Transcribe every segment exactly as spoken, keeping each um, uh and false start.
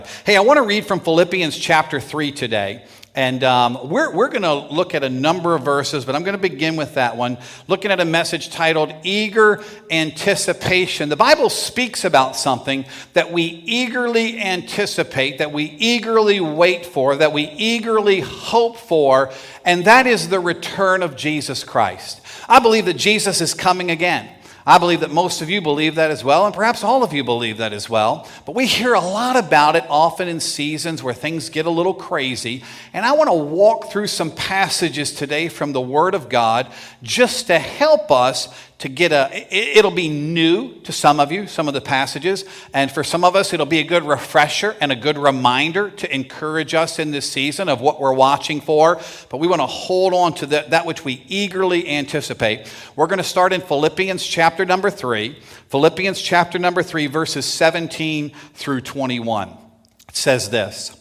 Hey, I want to read from Philippians chapter three today. And um, we're, we're going to look at a number of verses, but I'm going to begin with that one, looking at a message titled Eager Anticipation. The Bible speaks about something that we eagerly anticipate, that we eagerly wait for, that we eagerly hope for, and that is the return of Jesus Christ. I believe that Jesus is coming again. I believe that most of you believe that as well, and perhaps all of you believe that as well. But we hear a lot about it often in seasons where things get a little crazy. And I want to walk through some passages today from the Word of God just to help us to get a, it'll be new to some of you, some of the passages. And for some of us, it'll be a good refresher and a good reminder to encourage us in this season of what we're watching for. But we want to hold on to that, that which we eagerly anticipate. We're going to start in Philippians chapter number three. Philippians chapter number three, verses seventeen through twenty-one. It says this: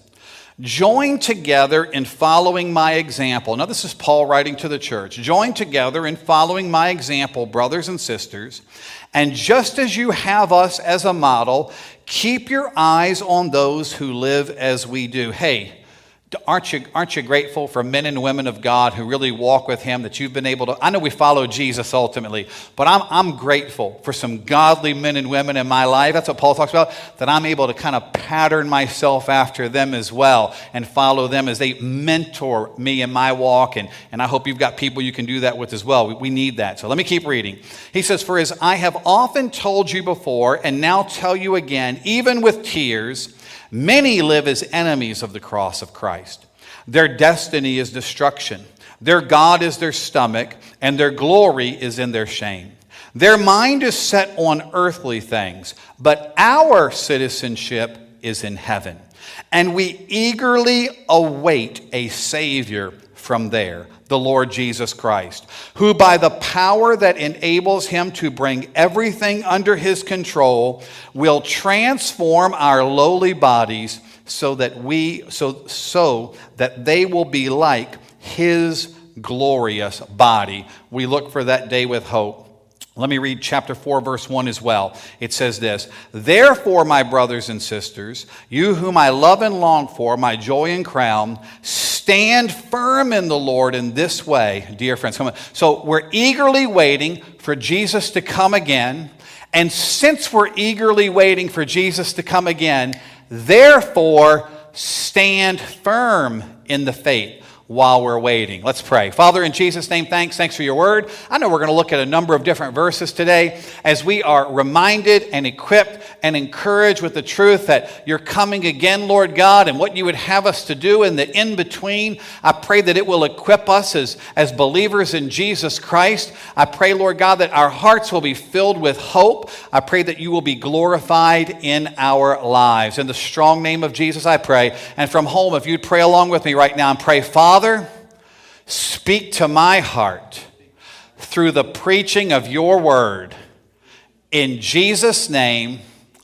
Join together in following my example. Now, this is Paul writing to the church. Join together in following my example, brothers and sisters. And just as you have us as a model, keep your eyes on those who live as we do. Hey, aren't you, aren't you grateful for men and women of God who really walk with Him, that you've been able to? I know we follow Jesus ultimately, but I'm, I'm grateful for some godly men and women in my life. That's what Paul talks about, that I'm able to kind of pattern myself after them as well and follow them as they mentor me in my walk. And, and I hope you've got people you can do that with as well. We, we need that. So let me keep reading. He says, For as I have often told you before, and now tell you again, even with tears, many live as enemies of the cross of Christ. Their destiny is destruction. Their God is their stomach, and their glory is in their shame. Their mind is set on earthly things, but our citizenship is in heaven. And we eagerly await a Savior from there, the Lord Jesus Christ, who by the power that enables Him to bring everything under His control will transform our lowly bodies so that we so so that they will be like His glorious body. We look for that day with hope. Let me read chapter four, verse one as well. It says this: Therefore, my brothers and sisters, you whom I love and long for, my joy and crown, stand firm in the Lord in this way, dear friends. Come on. So we're eagerly waiting for Jesus to come again. And since we're eagerly waiting for Jesus to come again, therefore stand firm in the faith while we're waiting. Let's pray. Father, in Jesus' name, thanks. Thanks for your word. I know we're going to look at a number of different verses today as we are reminded and equipped and encouraged with the truth that you're coming again, Lord God, and what you would have us to do in the in-between. I pray that it will equip us as, as believers in Jesus Christ. I pray, Lord God, that our hearts will be filled with hope. I pray that you will be glorified in our lives. In the strong name of Jesus, I pray. And from home, if you'd pray along with me right now and pray, Father, Father, speak to my heart through the preaching of your word. In Jesus' name,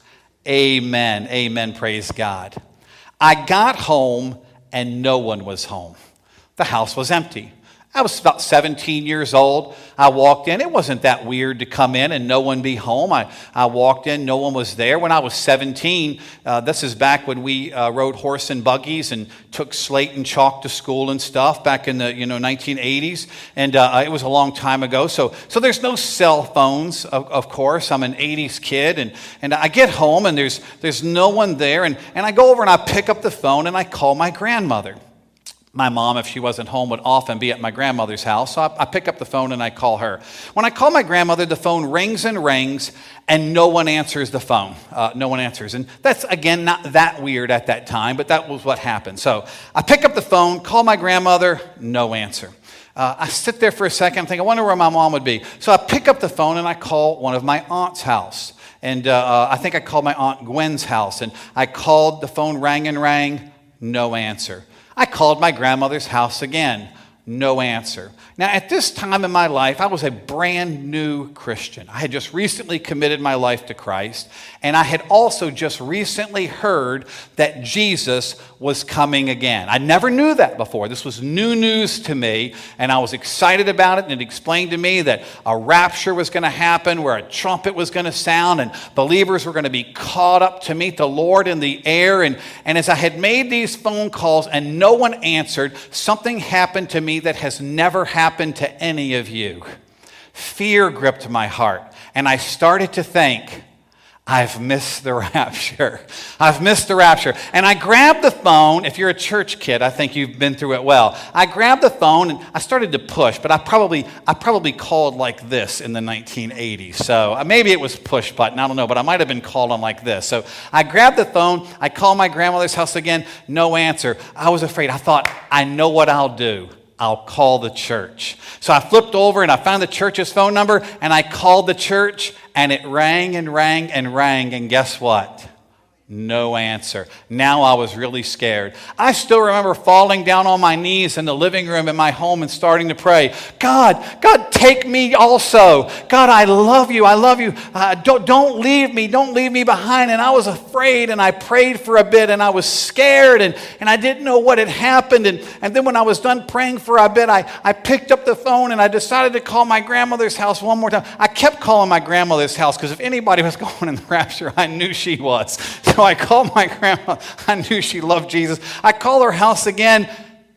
amen. Amen. Praise God. I got home and no one was home. The house was empty. I was about seventeen years old. I walked in. It wasn't that weird to come in and no one be home. I, I walked in. No one was there. When I was seventeen, uh, this is back when we uh, rode horse and buggies and took slate and chalk to school and stuff back in the you know nineteen eighties. And uh, it was a long time ago. So so there's no cell phones, of, of course. I'm an eighties kid. And, and I get home and there's, there's no one there. And, and I go over and I pick up the phone and I call my grandmother. My mom, if she wasn't home, would often be at my grandmother's house. So I, I pick up the phone and I call her. When I call my grandmother, the phone rings and rings, and no one answers the phone. Uh, no one answers. And that's, again, not that weird at that time, but that was what happened. So I pick up the phone, call my grandmother, no answer. Uh, I sit there for a second, I'm thinking, I wonder where my mom would be. So I pick up the phone and I call one of my aunt's house. And uh, I think I called my Aunt Gwen's house. And I called, the phone rang and rang, no answer. I called my grandmother's house again. no answer. Now, at this time in my life, I was a brand new Christian. I had just recently committed my life to Christ, and I had also just recently heard that Jesus was coming again. I never knew that before. This was new news to me, and I was excited about it, and it explained to me that a rapture was going to happen where a trumpet was going to sound, and believers were going to be caught up to meet the Lord in the air. And, and as I had made these phone calls and no one answered, something happened to me that has never happened to any of you. Fear gripped my heart, and I started to think, I've missed the rapture. I've missed the rapture. And I grabbed the phone. If you're a church kid, I think you've been through it well. I grabbed the phone and I started to push, but I probably I probably called like this in the nineteen eighties. So maybe it was push button, I don't know, but I might have been called on like this. So I grabbed the phone, I called my grandmother's house again, no answer. I was afraid. I thought, I know what I'll do. I'll call the church. So I flipped over and I found the church's phone number and I called the church, and it rang and rang and rang, and guess what? No answer. Now I was really scared. I still remember falling down on my knees in the living room in my home and starting to pray, God, God, take me also. God, I love you. I love you. Uh, don't, don't leave me. Don't leave me behind. And I was afraid, and I prayed for a bit, and I was scared, and, and I didn't know what had happened. And, and then when I was done praying for a bit, I, I picked up the phone, and I decided to call my grandmother's house one more time. I kept calling my grandmother's house because if anybody was going in the rapture, I knew she was. So I called my grandma. I knew she loved Jesus. I called her house again.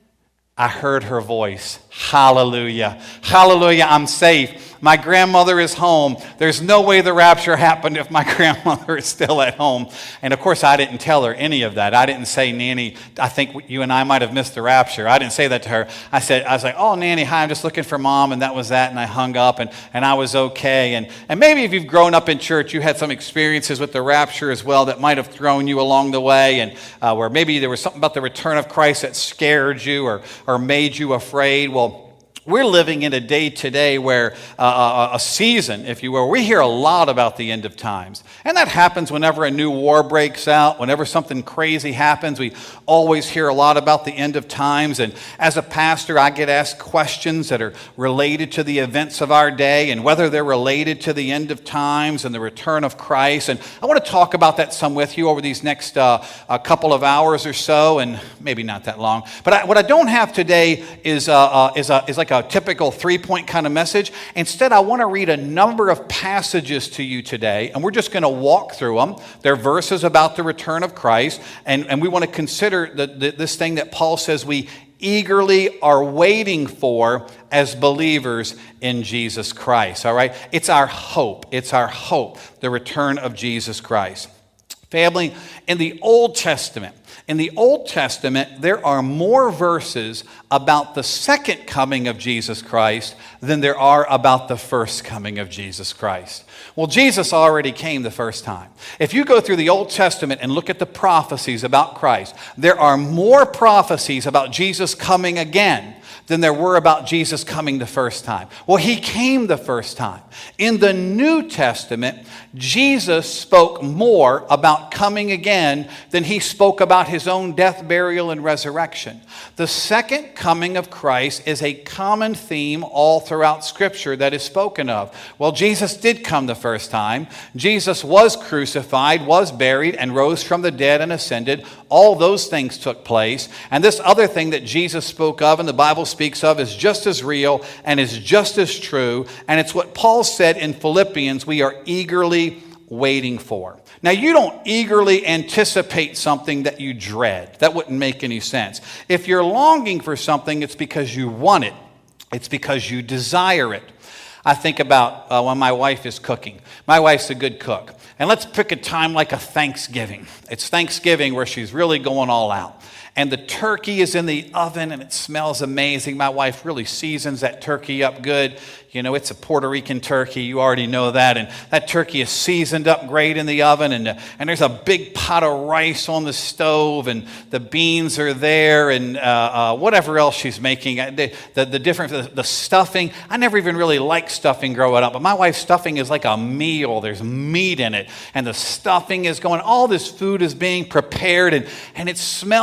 I heard her voice. Hallelujah. Hallelujah. I'm safe. My grandmother is home. There's no way the rapture happened if my grandmother is still at home. And of course, I didn't tell her any of that. I didn't say, Nanny, I think you and I might have missed the rapture. I didn't say that to her. I said, I was like, oh, Nanny, hi, I'm just looking for Mom. And that was that. And I hung up, and, and I was okay. And, and maybe if you've grown up in church, you had some experiences with the rapture as well that might have thrown you along the way, and uh, where maybe there was something about the return of Christ that scared you or, or made you afraid. Well, we're living in a day today where uh, a season, if you will. We hear a lot about the end of times. And that happens whenever a new war breaks out, whenever something crazy happens. We always hear a lot about the end of times. And as a pastor, I get asked questions that are related to the events of our day and whether they're related to the end of times and the return of Christ. And I want to talk about that some with you over these next uh, a couple of hours or so, and maybe not that long. But I, what I don't have today is, uh, uh, is, a, is like a typical three-point kind of message. Instead, I want to read a number of passages to you today, and we're just going to walk through them. They're verses about the return of Christ, and, and we want to consider the, the, this thing that Paul says we eagerly are waiting for as believers in Jesus Christ, all right? It's our hope. It's our hope, the return of Jesus Christ. Family, in the Old Testament, in the Old Testament, there are more verses about the second coming of Jesus Christ than there are about the first coming of Jesus Christ. Well, Jesus already came the first time. If you go through the Old Testament and look at the prophecies about Christ, there are more prophecies about Jesus coming again than there were about Jesus coming the first time. Well, he came the first time. In the New Testament, Jesus spoke more about coming again than he spoke about his own death, burial, and resurrection. The second coming of Christ is a common theme all throughout Scripture that is spoken of. Well, Jesus did come the first time. Jesus was crucified, was buried, and rose from the dead and ascended. All those things took place. And this other thing that Jesus spoke of and the Bible speaks of is just as real and is just as true. And it's what Paul said in Philippians, we are eagerly waiting for. Now, you don't eagerly anticipate something that you dread. That wouldn't make any sense. If you're longing for something, it's because you want it. It's because you desire it. I think about uh, when my wife is cooking. My wife's a good cook. And let's pick a time like a Thanksgiving. It's Thanksgiving where she's really going all out. And the turkey is in the oven and it smells amazing. My wife really seasons that turkey up good. You know, it's a Puerto Rican turkey. You already know that. And that turkey is seasoned up great in the oven. And, uh, and there's a big pot of rice on the stove. And the beans are there. And uh, uh, whatever else she's making. The, the, the different, the, the stuffing. I never even really liked stuffing growing up. But my wife's stuffing is like a meal. There's meat in it. And the stuffing is going. All this food is being prepared. And, and it smells amazing.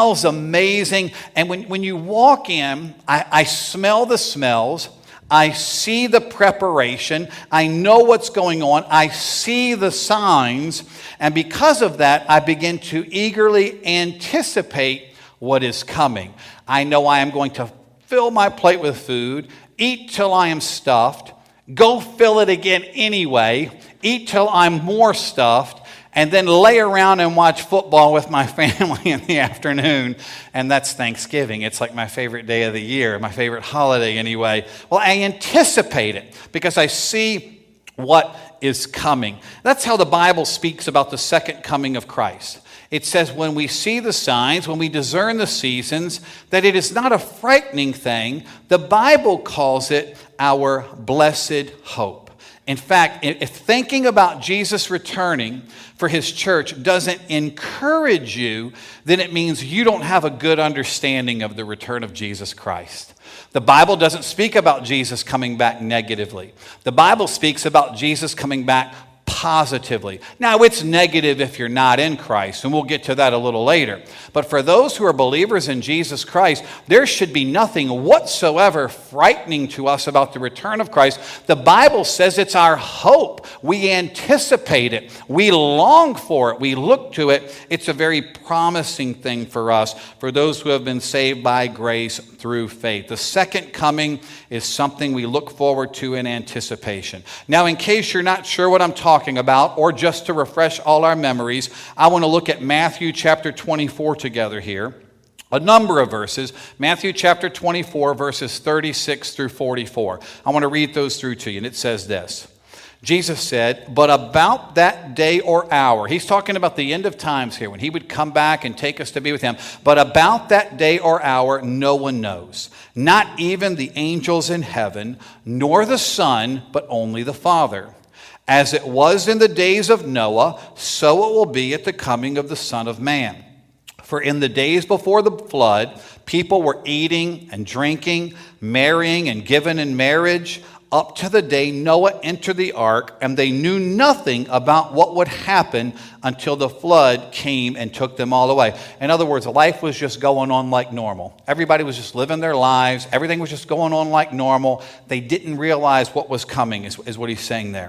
amazing. And when, when you walk in, I, I smell the smells. I see the preparation. I know what's going on. I see the signs. And because of that, I begin to eagerly anticipate what is coming. I know I am going to fill my plate with food, eat till I am stuffed, go fill it again anyway, eat till I'm more stuffed, and then lay around and watch football with my family in the afternoon. And that's Thanksgiving. It's like my favorite day of the year, my favorite holiday anyway. Well, I anticipate it because I see what is coming. That's how the Bible speaks about the second coming of Christ. It says when we see the signs, when we discern the seasons, that it is not a frightening thing. The Bible calls it our blessed hope. In fact, if thinking about Jesus returning for his church doesn't encourage you, then it means you don't have a good understanding of the return of Jesus Christ. The Bible doesn't speak about Jesus coming back negatively. The Bible speaks about Jesus coming back positively. Now, it's negative if you're not in Christ, and we'll get to that a little later. But for those who are believers in Jesus Christ, there should be nothing whatsoever frightening to us about the return of Christ. The Bible says it's our hope. We anticipate it. We long for it. We look to it. It's a very promising thing for us, for those who have been saved by grace through faith. The second coming is something we look forward to in anticipation. Now, in case you're not sure what I'm talking about, or just to refresh all our memories, I want to look at Matthew chapter twenty-four together here. A number of verses. Matthew chapter twenty-four, verses thirty-six through forty-four. I want to read those through to you, and it says this. Jesus said, but about that day or hour, he's talking about the end of times here, when he would come back and take us to be with him. But about that day or hour, no one knows, not even the angels in heaven, nor the Son, but only the Father. As it was in the days of Noah, so it will be at the coming of the Son of Man. For in the days before the flood, people were eating and drinking, marrying and given in marriage, up to the day Noah entered the ark, and they knew nothing about what would happen until the flood came and took them all away. In other words, life was just going on like normal. Everybody was just living their lives. Everything was just going on like normal. They didn't realize what was coming, is, is what he's saying there.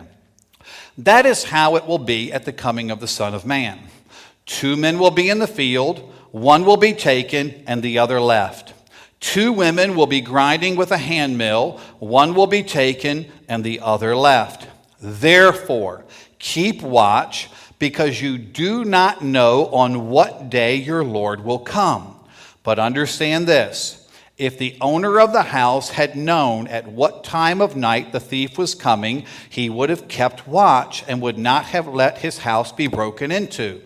That is how it will be at the coming of the Son of Man. Two men will be in the field, one will be taken, and the other left. Two women will be grinding with a handmill, one will be taken, and the other left. Therefore, keep watch, because you do not know on what day your Lord will come. But understand this, if the owner of the house had known at what time of night the thief was coming, he would have kept watch and would not have let his house be broken into.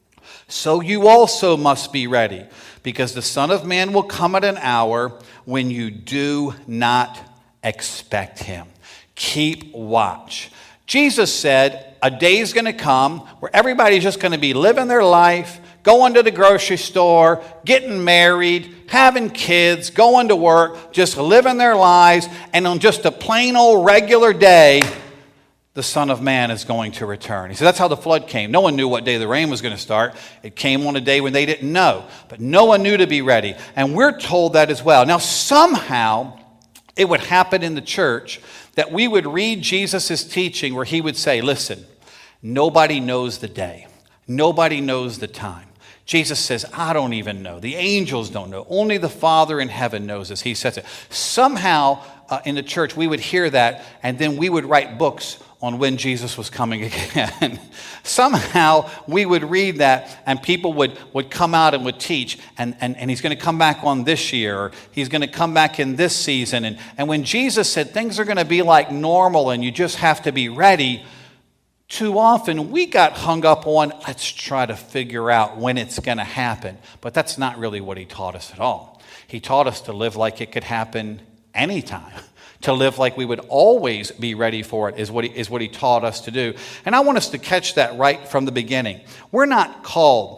So you also must be ready, because the Son of Man will come at an hour when you do not expect him. Keep watch. Jesus said a day's going to come where everybody's just going to be living their life, going to the grocery store, getting married, having kids, going to work, just living their lives, and on just a plain old regular day, the Son of Man is going to return. He said that's how the flood came. No one knew what day the rain was going to start. It came on a day when they didn't know. But no one knew to be ready. And we're told that as well. Now, somehow, it would happen in the church that we would read Jesus' teaching where he would say, listen, nobody knows the day. Nobody knows the time. Jesus says, I don't even know. The angels don't know. Only the Father in heaven knows this. He says it. Somehow, uh, in the church, we would hear that, and then we would write books on when Jesus was coming again. Somehow we would read that, and people would, would come out and would teach, and, and, and he's going to come back on this year, or he's going to come back in this season. And, and when Jesus said things are going to be like normal and you just have to be ready, too often we got hung up on, let's try to figure out when it's going to happen. But that's not really what he taught us at all. He taught us to live like it could happen anytime. To live like we would always be ready for it is what he, is what he taught us to do. And I want us to catch that right from the beginning. We're not called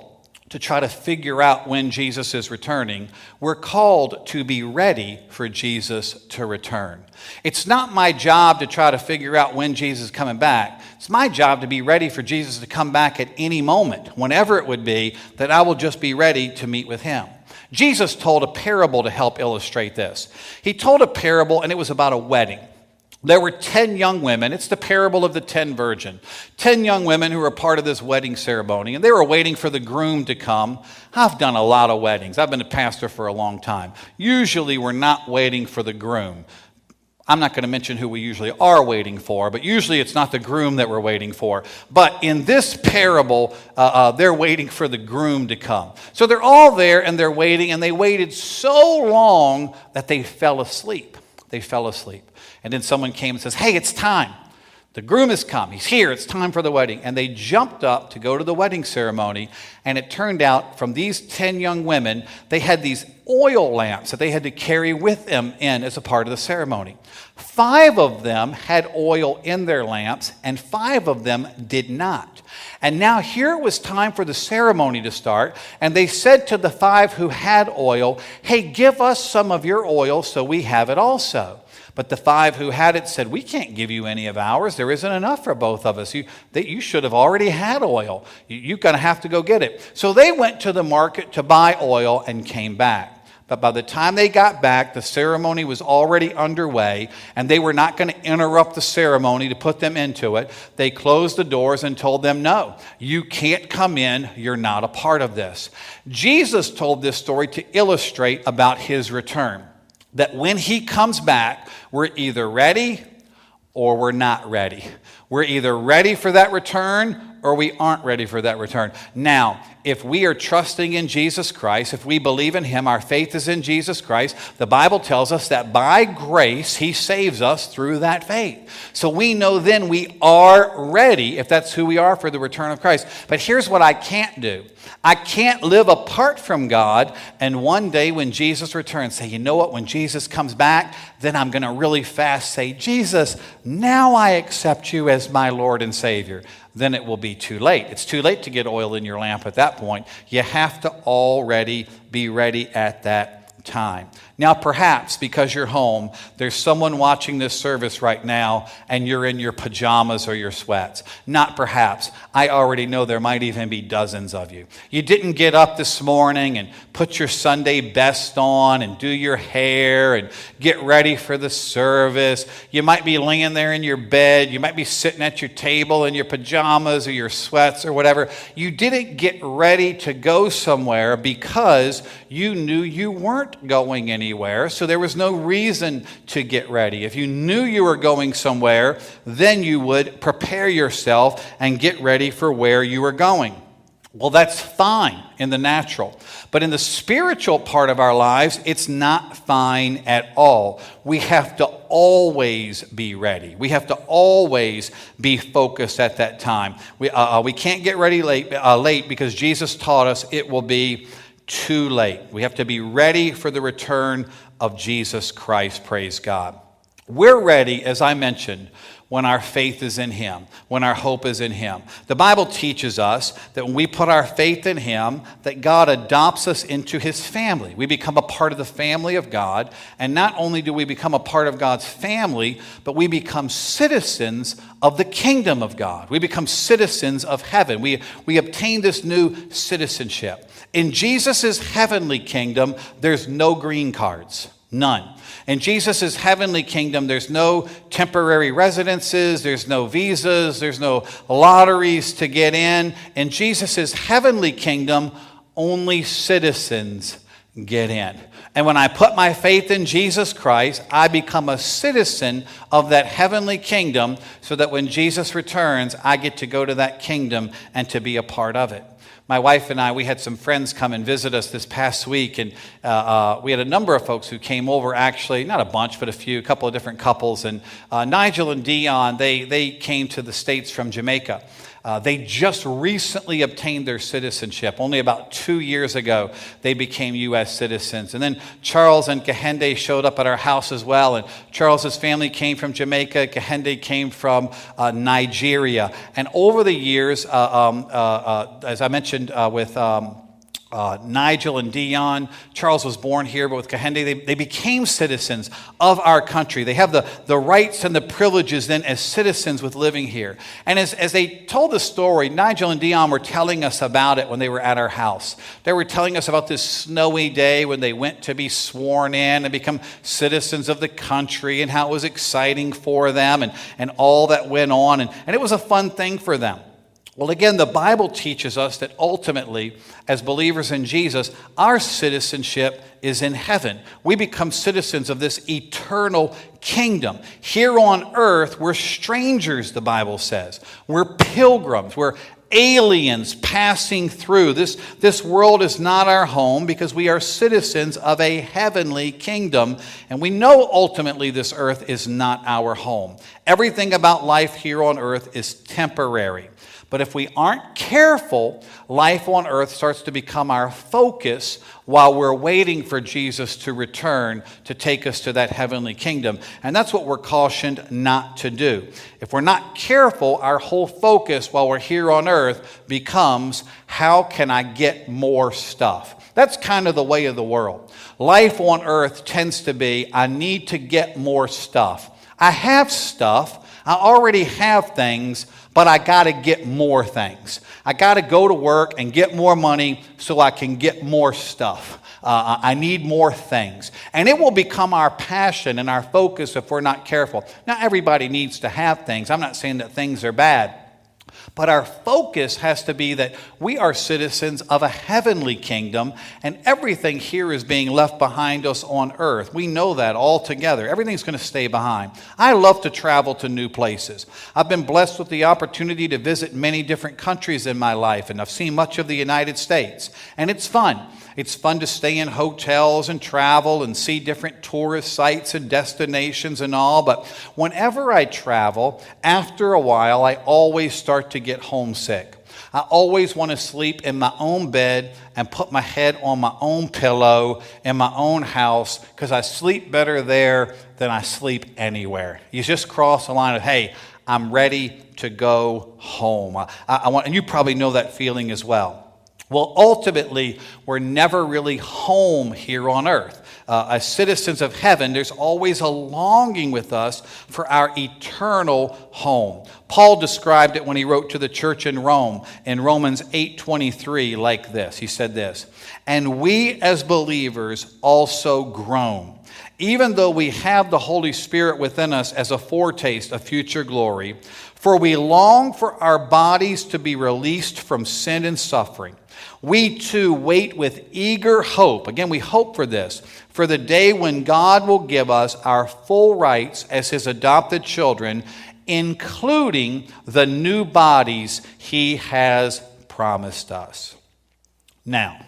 to try to figure out when Jesus is returning. We're called to be ready for Jesus to return. It's not my job to try to figure out when Jesus is coming back. It's my job to be ready for Jesus to come back at any moment, whenever it would be, that I will just be ready to meet with him. Jesus told a parable to help illustrate this. He told a parable, and it was about a wedding. There were ten young women. It's the parable of the ten virgins. Ten young women who were part of this wedding ceremony, and they were waiting for the groom to come. I've done a lot of weddings. I've been a pastor for a long time. Usually we're not waiting for the groom. I'm not going to mention who we usually are waiting for, but usually it's not the groom that we're waiting for. But in this parable, uh, uh, they're waiting for the groom to come. So they're all there and they're waiting, and they waited so long that they fell asleep. They fell asleep. And then someone came and says, hey, it's time. The groom has come. He's here. It's time for the wedding. And they jumped up to go to the wedding ceremony. And it turned out from these ten young women, they had these oil lamps that they had to carry with them in as a part of the ceremony. Five of them had oil in their lamps, and five of them did not. And now here it was time for the ceremony to start. And they said to the five who had oil, hey, give us some of your oil so we have it also. But the five who had it said, we can't give you any of ours. There isn't enough for both of us. You, they, you should have already had oil. You, you're going to have to go get it. So they went to the market to buy oil and came back. But by the time they got back, the ceremony was already underway, and they were not going to interrupt the ceremony to put them into it. They closed the doors and told them, no, you can't come in. You're not a part of this. Jesus told this story to illustrate about his return. That when he comes back, we're either ready or we're not ready. We're either ready for that return or we aren't ready for that return. Now, if we are trusting in Jesus Christ, if we believe in him, our faith is in Jesus Christ, the Bible tells us that by grace, he saves us through that faith. So we know then we are ready, if that's who we are, for the return of Christ. But here's what I can't do. I can't live apart from God and one day when Jesus returns say, you know what, when Jesus comes back, then I'm going to really fast say, Jesus, now I accept you as my Lord and Savior. Then it will be too late. It's too late to get oil in your lamp at that point. You have to already be ready at that time. Now, perhaps because you're home, there's someone watching this service right now and you're in your pajamas or your sweats. Not perhaps. I already know there might even be dozens of you. You didn't get up this morning and put your Sunday best on and do your hair and get ready for the service. You might be laying there in your bed. You might be sitting at your table in your pajamas or your sweats or whatever. You didn't get ready to go somewhere because you knew you weren't going anywhere, so there was no reason to get ready. If you knew you were going somewhere, then you would prepare yourself and get ready for where you were going. Well, that's fine in the natural. But in the spiritual part of our lives, it's not fine at all. We have to always be ready. We have to always be focused at that time. We, uh, we can't get ready late, uh, late because Jesus taught us it will be too late. We have to be ready for the return of Jesus Christ, praise God. We're ready, as I mentioned, when our faith is in him, when our hope is in him. The Bible teaches us that when we put our faith in him, that God adopts us into his family. We become a part of the family of God, and not only do we become a part of God's family, but we become citizens of the kingdom of God. We become citizens of heaven. We, we obtain this new citizenship. In Jesus' heavenly kingdom, there's no green cards. None. In Jesus' heavenly kingdom, there's no temporary residences, there's no visas, there's no lotteries to get in. In Jesus' heavenly kingdom, only citizens get in. And when I put my faith in Jesus Christ, I become a citizen of that heavenly kingdom so that when Jesus returns, I get to go to that kingdom and to be a part of it. My wife and I, we had some friends come and visit us this past week, and uh, uh, we had a number of folks who came over, actually, not a bunch, but a few, a couple of different couples. And uh, Nigel and Dion, they, they came to the States from Jamaica. Uh, they just recently obtained their citizenship. Only about two years ago, they became U S citizens. And then Charles and Kahende showed up at our house as well. And Charles's family came from Jamaica. Kahende came from uh, Nigeria. And over the years, uh, um, uh, uh, as I mentioned uh, with... Um, Uh, Nigel and Dion, Charles was born here, but with Kahende, they, they became citizens of our country. They have the, the rights and the privileges then as citizens with living here. And as, as they told the story, Nigel and Dion were telling us about it when they were at our house. They were telling us about this snowy day when they went to be sworn in and become citizens of the country and how it was exciting for them and, and all that went on. And, and it was a fun thing for them. Well, again, the Bible teaches us that ultimately, as believers in Jesus, our citizenship is in heaven. We become citizens of this eternal kingdom. Here on earth, we're strangers, the Bible says. We're pilgrims. We're aliens passing through. This, this world is not our home because we are citizens of a heavenly kingdom. And we know ultimately this earth is not our home. Everything about life here on earth is temporary. But if we aren't careful, life on earth starts to become our focus while we're waiting for Jesus to return to take us to that heavenly kingdom. And that's what we're cautioned not to do. If we're not careful, our whole focus while we're here on earth becomes, how can I get more stuff? That's kind of the way of the world. Life on earth tends to be, I need to get more stuff. I have stuff. I already have things, but I got to get more things. I got to go to work and get more money so I can get more stuff. Uh, I need more things. And it will become our passion and our focus if we're not careful. Now, everybody needs to have things. I'm not saying that things are bad. But our focus has to be that we are citizens of a heavenly kingdom, and everything here is being left behind us on earth. We know that all together. Everything's going to stay behind. I love to travel to new places. I've been blessed with the opportunity to visit many different countries in my life, and I've seen much of the United States, and it's fun. It's fun to stay in hotels and travel and see different tourist sites and destinations and all. But whenever I travel, after a while, I always start to get homesick. I always want to sleep in my own bed and put my head on my own pillow in my own house because I sleep better there than I sleep anywhere. You just cross the line of, hey, I'm ready to go home. I, I want, and you probably know that feeling as well. Well, ultimately, we're never really home here on earth. Uh, as citizens of heaven, there's always a longing with us for our eternal home. Paul described it when he wrote to the church in Rome in Romans eight twenty-three like this. He said this, "And we as believers also groan, even though we have the Holy Spirit within us as a foretaste of future glory, for we long for our bodies to be released from sin and suffering. We too wait with eager hope," again, we hope for this, "for the day when God will give us our full rights as His adopted children, including the new bodies He has promised us." Now,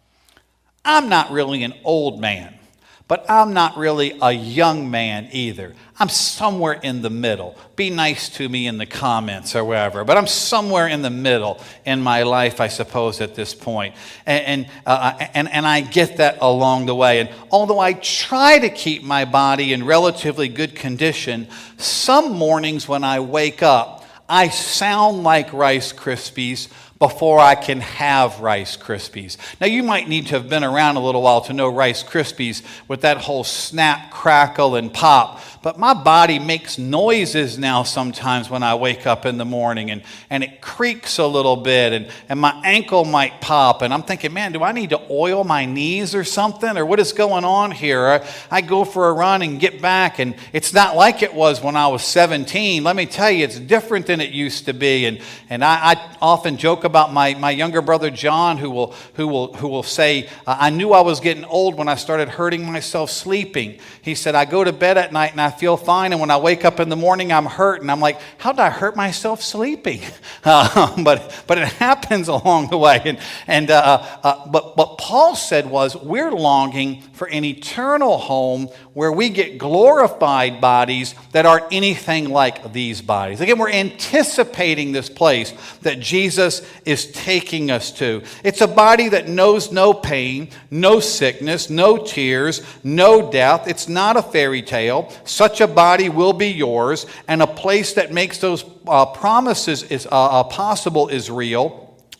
I'm not really an old man, but I'm not really a young man either. I'm somewhere in the middle. Be nice to me in the comments or wherever, but I'm somewhere in the middle in my life, I suppose, at this point. And, and, uh, and, and I get that along the way. And although I try to keep my body in relatively good condition, some mornings when I wake up, I sound like Rice Krispies before I can have Rice Krispies. Now, you might need to have been around a little while to know Rice Krispies with that whole snap, crackle, and pop. But my body makes noises now sometimes when I wake up in the morning, and, and it creaks a little bit, and, and my ankle might pop. And I'm thinking, man, do I need to oil my knees or something? Or what is going on here? I, I go for a run and get back, and it's not like it was when I was seventeen. Let me tell you, it's different than it used to be. And, and I, I often joke about about my, my younger brother John, who will who will who will say, uh, I knew I was getting old when I started hurting myself sleeping. He said, I go to bed at night and I feel fine, and when I wake up in the morning, I'm hurt. And I'm like, how did I hurt myself sleeping? Uh, but but it happens along the way. And and uh, uh, but what Paul said was, we're longing for an eternal home where we get glorified bodies that aren't anything like these bodies. Again, we're anticipating this place that Jesus is taking us to. It's a body that knows no pain, no sickness, no tears, no death. It's not a fairy tale. Such a body will be yours, and a place that makes those uh, promises is uh, uh, possible is real.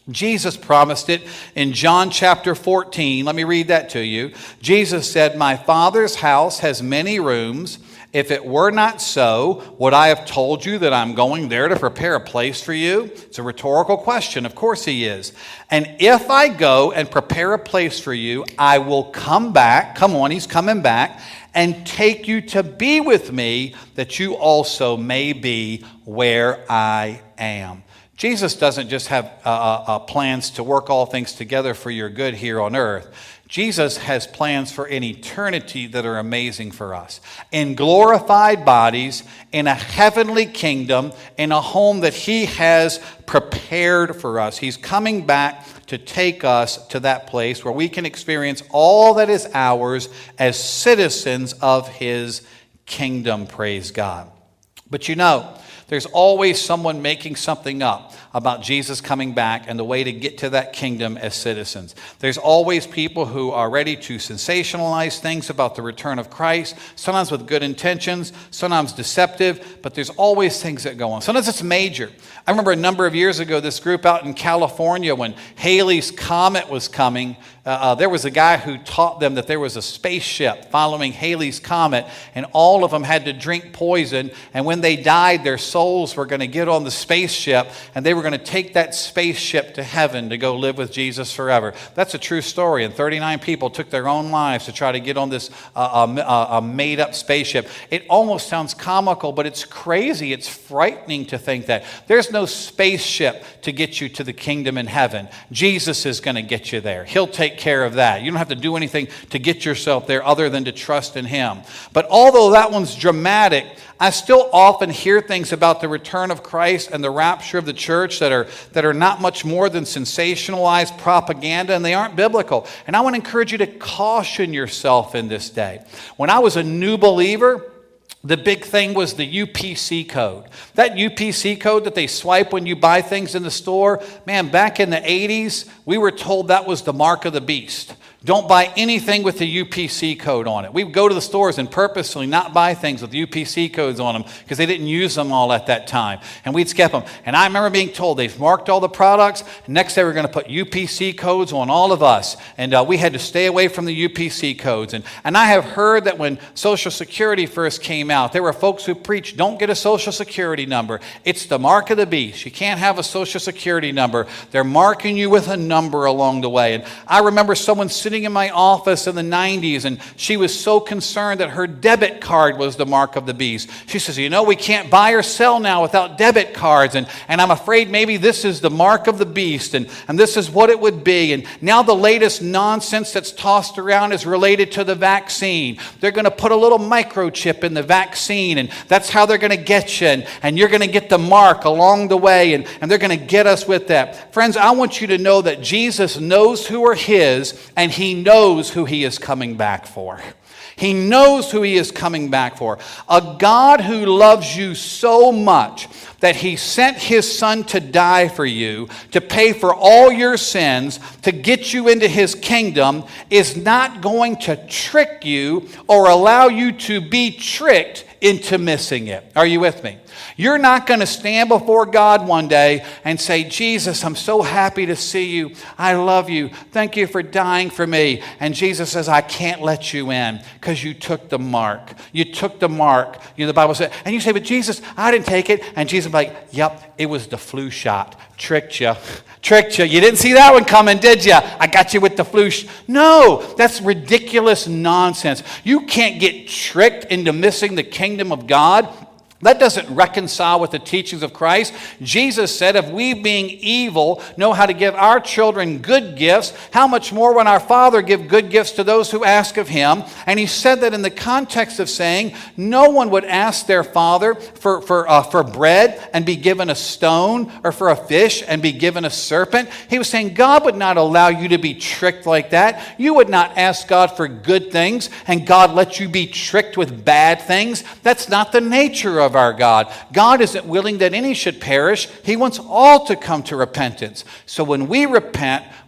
Jesus promised it in John chapter fourteen. Let me read that to you. Jesus said, "My Father's house has many rooms. If it were not so, would I have told you that I'm going there to prepare a place for you?" It's a rhetorical question. Of course he is. "And if I go and prepare a place for you, I will come back." Come on, he's coming back. "And take you to be with me, that you also may be where I am." Jesus doesn't just have uh, uh, plans to work all things together for your good here on earth. Jesus has plans for an eternity that are amazing for us. In glorified bodies, in a heavenly kingdom, in a home that he has prepared for us. He's coming back to take us to that place where we can experience all that is ours as citizens of his kingdom, praise God. But you know, there's always someone making something up about Jesus coming back and the way to get to that kingdom as citizens. There's always people who are ready to sensationalize things about the return of Christ, sometimes with good intentions, sometimes deceptive, but there's always things that go on. Sometimes it's major. I remember a number of years ago, this group out in California, when Halley's Comet was coming, uh, uh, there was a guy who taught them that there was a spaceship following Halley's Comet, and all of them had to drink poison, and when they died, their souls were going to get on the spaceship, and they were going to take that spaceship to heaven to go live with Jesus forever. That's a true story, and thirty-nine people took their own lives to try to get on this uh, uh, uh, made-up spaceship. It almost sounds comical, but it's crazy. It's frightening to think that. There's no spaceship to get you to the kingdom in heaven. Jesus is going to get you there. He'll take care of that. You don't have to do anything to get yourself there other than to trust in him. But although that one's dramatic, I still often hear things about the return of Christ and the rapture of the church that are, that are not much more than sensationalized propaganda, and they aren't biblical. And I want to encourage you to caution yourself in this day. When I was a new believer, the big thing was the U P C code. That U P C code that they swipe when you buy things in the store, man, back in the eighties, we were told that was the mark of the beast. Don't buy anything with the U P C code on it. We would go to the stores and purposely not buy things with U P C codes on them because they didn't use them all at that time. And we'd skip them. And I remember being told they've marked all the products. Next they were going to put U P C codes on all of us. And uh, we had to stay away from the U P C codes. And, and I have heard that when Social Security first came out, there were folks who preached, don't get a Social Security number. It's the mark of the beast. You can't have a Social Security number. They're marking you with a number along the way. And I remember someone sitting in my office in the nineties, and she was so concerned that her debit card was the mark of the beast. She says, you know, we can't buy or sell now without debit cards, and, and I'm afraid maybe this is the mark of the beast, and, and this is what it would be. And now the latest nonsense that's tossed around is related to the vaccine. They're going to put a little microchip in the vaccine, and that's how they're going to get you, and, and you're going to get the mark along the way, and, and they're going to get us with that. Friends, I want you to know that Jesus knows who are his, and he knows who he is coming back for. He knows who he is coming back for. A God who loves you so much that he sent his son to die for you, to pay for all your sins, to get you into his kingdom, is not going to trick you or allow you to be tricked into missing it. Are you with me? You're not going to stand before God one day and say, Jesus, I'm so happy to see you. I love you. Thank you for dying for me. And Jesus says, I can't let you in because you took the mark. You took the mark. You know, the Bible said, and you say, but Jesus, I didn't take it. And Jesus is like, yep, it was the flu shot. Tricked you. Tricked you. You didn't see that one coming, did you? I got you with the flu shot. No, that's ridiculous nonsense. You can't get tricked into missing the kingdom of God. That doesn't reconcile with the teachings of Christ. Jesus said, if we being evil know how to give our children good gifts, how much more will our Father give good gifts to those who ask of him? And he said that in the context of saying, no one would ask their father for, for, uh, for bread and be given a stone, or for a fish and be given a serpent. He was saying God would not allow you to be tricked like that. You would not ask God for good things and God let you be tricked with bad things. That's not the nature of our God. God isn't willing that any should perish. He wants all to come to repentance. So when we repent,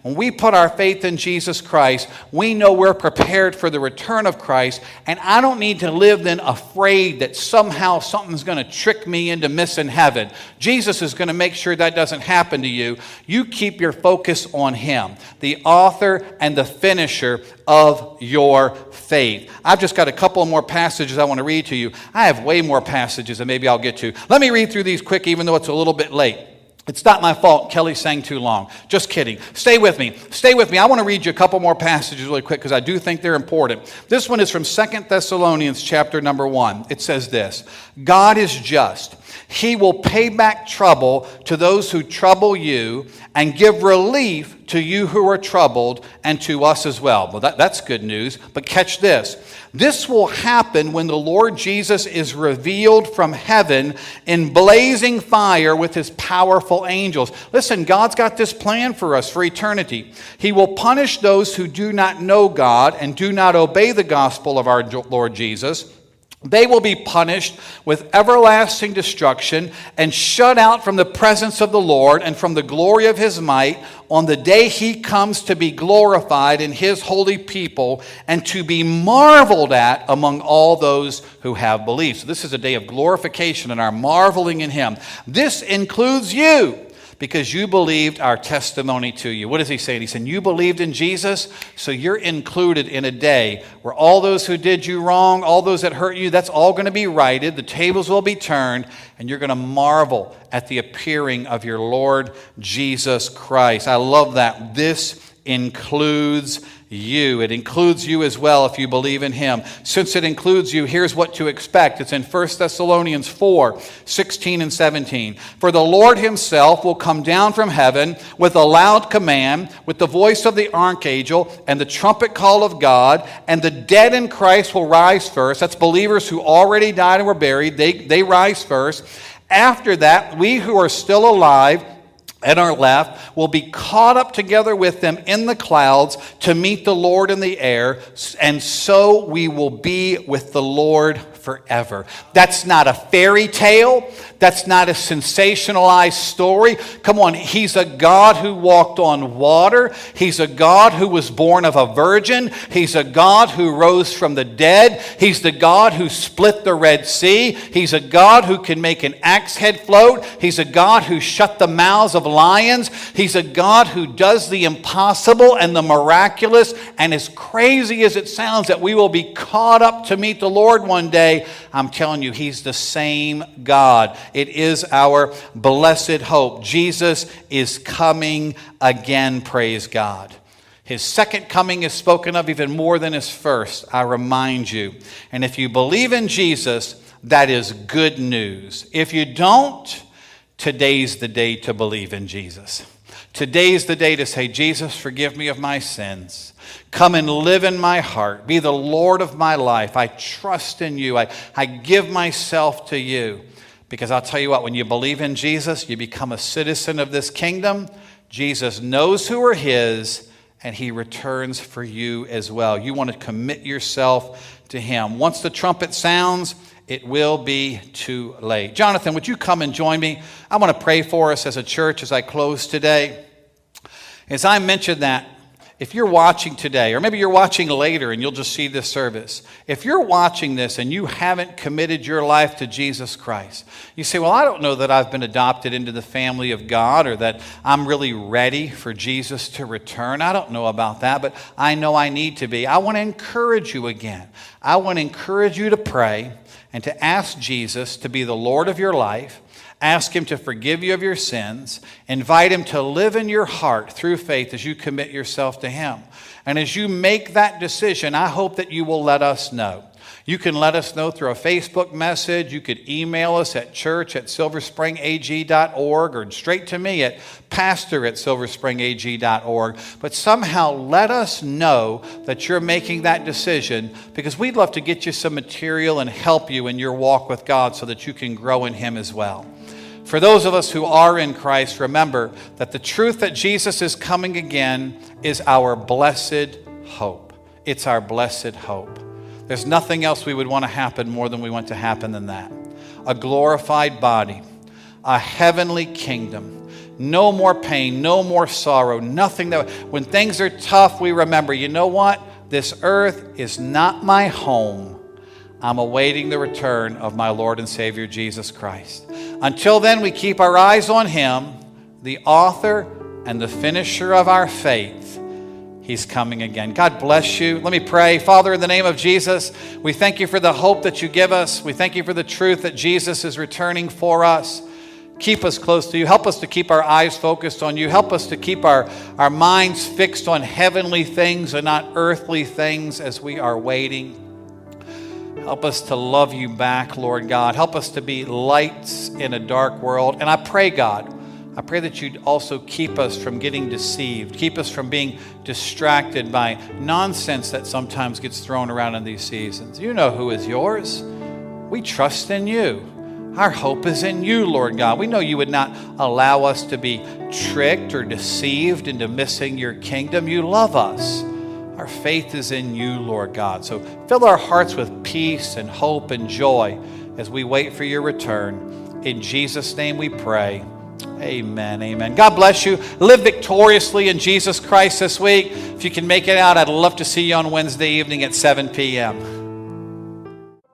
When we put our faith in Jesus Christ, we know we're prepared for the return of Christ, and I don't need to live then afraid that somehow something's going to trick me into missing heaven. Jesus is going to make sure that doesn't happen to you. You keep your focus on Him, the author and the finisher of your faith. I've just got a couple more passages I want to read to you. I have way more passages that maybe I'll get to. Let me read through these quick, even though it's a little bit late. It's not my fault Kelly sang too long. Just kidding. Stay with me. Stay with me. I want to read you a couple more passages really quick because I do think they're important. This one is from Second Thessalonians chapter number one. It says this: God is just. He will pay back trouble to those who trouble you and give relief to you who are troubled and to us as well. Well, that, that's good news. But catch this. This will happen when the Lord Jesus is revealed from heaven in blazing fire with His powerful angels. Listen, God's got this plan for us for eternity. He will punish those who do not know God and do not obey the gospel of our Lord Jesus. They will be punished with everlasting destruction and shut out from the presence of the Lord and from the glory of His might on the day He comes to be glorified in His holy people and to be marveled at among all those who have believed. So this is a day of glorification and our marveling in Him. This includes you, because you believed our testimony to you. What does he say? He said, you believed in Jesus, so you're included in a day where all those who did you wrong, all those that hurt you, that's all going to be righted. The tables will be turned, and you're going to marvel at the appearing of your Lord Jesus Christ. I love that. This includes you. It includes you as well if you believe in Him. Since it includes you, here's what to expect. It's in First Thessalonians four, sixteen and seventeen. For the Lord Himself will come down from heaven with a loud command, with the voice of the archangel and the trumpet call of God, and the dead in Christ will rise first. That's believers who already died and were buried. They, they rise first. After that, we who are still alive and are left will be caught up together with them in the clouds to meet the Lord in the air, and so we will be with the Lord forever. That's not a fairy tale. That's not a sensationalized story. Come on, He's a God who walked on water. He's a God who was born of a virgin. He's a God who rose from the dead. He's the God who split the Red Sea. He's a God who can make an axe head float. He's a God who shut the mouths of lions. He's a God who does the impossible and the miraculous. And as crazy as it sounds that we will be caught up to meet the Lord one day, I'm telling you, He's the same God. It is our blessed hope. Jesus is coming again, praise God. His second coming is spoken of even more than His first, I remind you. And if you believe in Jesus, that is good news. If you don't, today's the day to believe in Jesus. Today's the day to say, Jesus, forgive me of my sins. Come and live in my heart. Be the Lord of my life. I trust in you. I, I give myself to you. Because I'll tell you what, when you believe in Jesus, you become a citizen of this kingdom. Jesus knows who are His, and He returns for you as well. You want to commit yourself to Him. Once the trumpet sounds, it will be too late. Jonathan, would you come and join me? I want to pray for us as a church as I close today. As I mentioned that, if you're watching today, or maybe you're watching later and you'll just see this service, if you're watching this and you haven't committed your life to Jesus Christ, you say, well, I don't know that I've been adopted into the family of God or that I'm really ready for Jesus to return. I don't know about that, but I know I need to be. I want to encourage you again. I want to encourage you to pray and to ask Jesus to be the Lord of your life. Ask Him to forgive you of your sins. Invite Him to live in your heart through faith as you commit yourself to Him. And as you make that decision, I hope that you will let us know. You can let us know through a Facebook message. You could email us at church at silver spring a g dot org or straight to me at pastor at silver spring a g dot org. But somehow let us know that you're making that decision, because we'd love to get you some material and help you in your walk with God so that you can grow in Him as well. For those of us who are in Christ, remember that the truth that Jesus is coming again is our blessed hope. It's our blessed hope. There's nothing else we would want to happen more than we want to happen than that. A glorified body, a heavenly kingdom, No more pain, no more sorrow, nothing that, when things are tough, we remember, you know what? This earth is not my home. I'm awaiting the return of my Lord and Savior, Jesus Christ. Until then, we keep our eyes on him, the author and the finisher of our faith. He's coming again. God bless you. Let me pray. Father, in the name of Jesus, we thank you for the hope that you give us. We thank you for the truth that Jesus is returning for us. Keep us close to you. Help us to keep our eyes focused on you. Help us to keep our, our minds fixed on heavenly things and not earthly things as we are waiting. Help us to love you back, Lord God. Help us to be lights in a dark world. And I pray, God, I pray that you'd also keep us from getting deceived. Keep us from being distracted by nonsense that sometimes gets thrown around in these seasons. You know who is yours. We trust in you. Our hope is in you, Lord God. We know you would not allow us to be tricked or deceived into missing your kingdom. You love us. Our faith is in you, Lord God. So fill our hearts with peace and hope and joy as we wait for your return. In Jesus' name we pray. Amen, amen. God bless you. Live victoriously in Jesus Christ this week. If you can make it out, I'd love to see you on Wednesday evening at seven p.m.